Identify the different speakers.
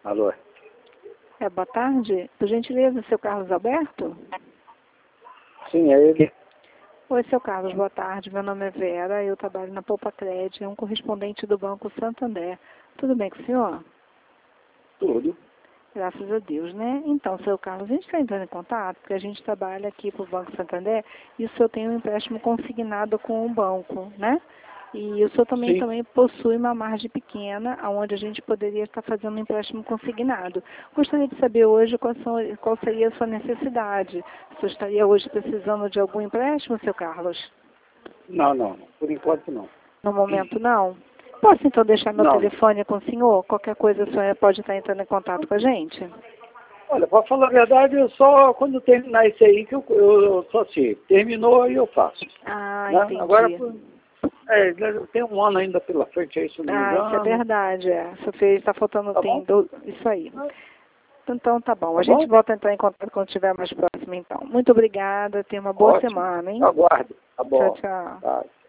Speaker 1: Alô?
Speaker 2: Boa tarde. Por gentileza, seu Carlos Alberto?
Speaker 1: Sim, é ele.
Speaker 2: Oi, seu Carlos, boa tarde. Meu nome é Vera, eu trabalho na Poupa Crédito, um correspondente do Banco Santander. Tudo bem com o senhor?
Speaker 1: Tudo.
Speaker 2: Graças a Deus, né? Então, seu Carlos, a gente está entrando em contato, porque a gente trabalha aqui para o Banco Santander e o senhor tem um empréstimo consignado com o banco, né? E o senhor também possui uma margem pequena, onde a gente poderia estar fazendo um empréstimo consignado. Gostaria de saber hoje qual seria a sua necessidade. O senhor estaria hoje precisando de algum empréstimo, seu Carlos?
Speaker 1: Não. Por enquanto, não.
Speaker 2: No momento, não? Posso, então, deixar meu
Speaker 1: Não.
Speaker 2: telefone com o senhor? Qualquer coisa, o senhor pode estar entrando em contato com a gente?
Speaker 1: Olha, para falar a verdade, eu só quando terminar isso aí que eu só sei. Terminou aí eu faço.
Speaker 2: Ah,
Speaker 1: Né?
Speaker 2: entendi.
Speaker 1: Agora, tem um ano ainda pela frente aí, se não me engano.
Speaker 2: Isso é verdade, Sofia, está faltando
Speaker 1: Tá
Speaker 2: tempo. Isso aí. Então, tá bom.
Speaker 1: Tá
Speaker 2: A gente
Speaker 1: bom?
Speaker 2: volta a entrar em contato quando estiver mais próximo, então. Muito obrigada. Tenha uma boa
Speaker 1: Ótimo.
Speaker 2: semana, hein?
Speaker 1: Aguardo. Tá bom.
Speaker 2: Tchau, tchau.
Speaker 1: Tá.